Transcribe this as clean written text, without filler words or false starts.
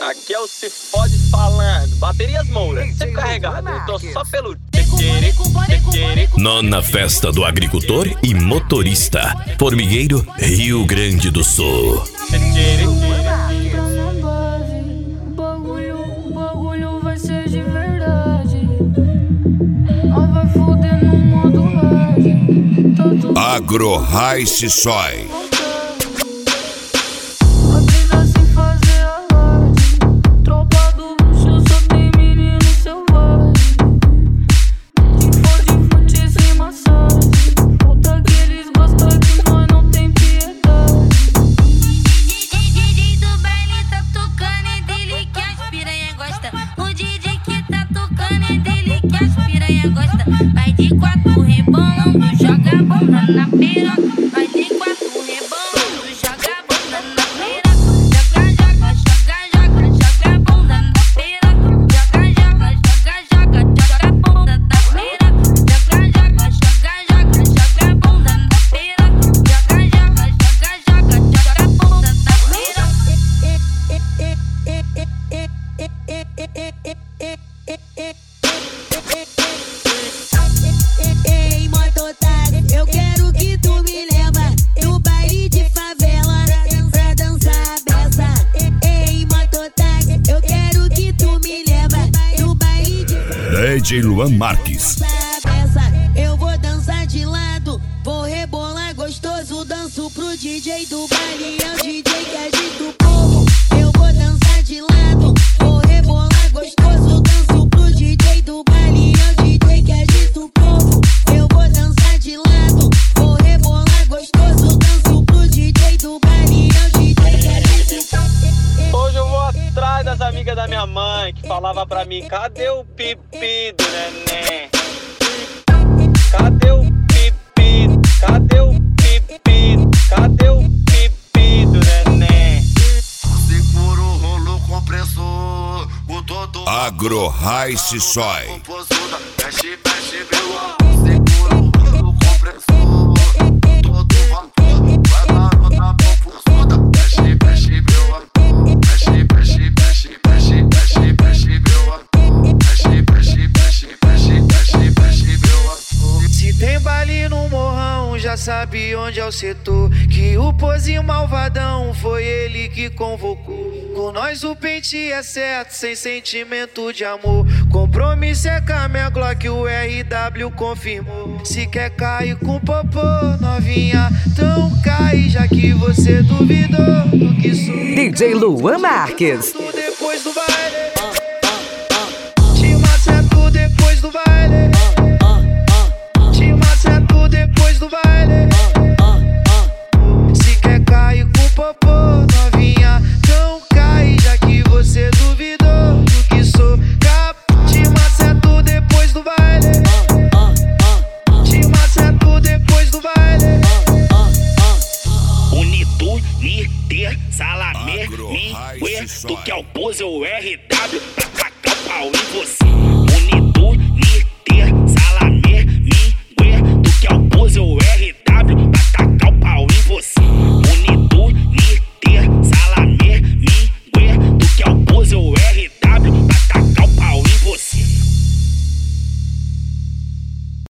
Aqui é o Se Fode falando. Baterias Moura, sempre carregado. Eu tô só pelo Nona Festa do Agricultor e Motorista, Formigueiro, Rio Grande do Sul. O bagulho vai ser de verdade. Nós vai foder no modo hard. Agro Rice Soy. Vai de quatro rebolando, joga a bunda na piroca. Vai de quatro rebolando, joga a bunda na piroca. Joga, joga, joga a bunda na piroca. Joga, joga, joga a bunda na piroca. Joga, joga a bunda na piroca. Joga, joga a bunda na piroca. Ei, mototário, eu quero que tu me leva no baile de favela pra dançar a beça. Ei, mototário, eu quero que tu me leva no baile de DJ Luan Marques. Eu vou dançar de lado, vou rebolar gostoso, danço pro DJ do baile, é o DJ que agita o povo. Eu vou dançar de lado, vou rebolar gostoso, danço pro DJ do baile, é o DJ que agita o povo. Eu vou dançar de lado, vou rebolar gostoso, danço pro DJ do baile, é o DJ que agita o povo. Hoje eu vou atrás das amigas da minha mãe que falava pra mim: cadê o pipi do neném? Cadê o pipi? Cadê o pipi? Cadê o pipi do neném? Segura o rolo compressor, o todo Agro Rice Soy. composuda, mexe, mexe, meu. Segura o rolo compressor, todo vapor, vai barulhar composuda, mexe, mexe, meu. Mexe, mexe, mexe, mexe, mexe, mexe, meu. Mexe, mexe, mexe, mexe, mexe, mexe, meu. Se tem baile no morrão, já sabe onde é o setor. Que o pozinho malvadão foi ele que convocou. Com nós o pente é certo, sem sentimento de amor. Compromisso é com a minha Glock, o RW confirmou. Se quer cair com popô, novinha, então cai. Já que você duvidou do que sou. DJ Luan Marques. Depois do baile, te maceto depois do baile. Te maceto depois do baile. Se quer cair com popô, novinha, então cai. Já que você duvidou do que sou capaz. Te maceto depois do baile. Te maceto depois do baile. Unitu, Niter, Salamé, Mingue, tu que é o pose, o RW, pra tacar o pau em você.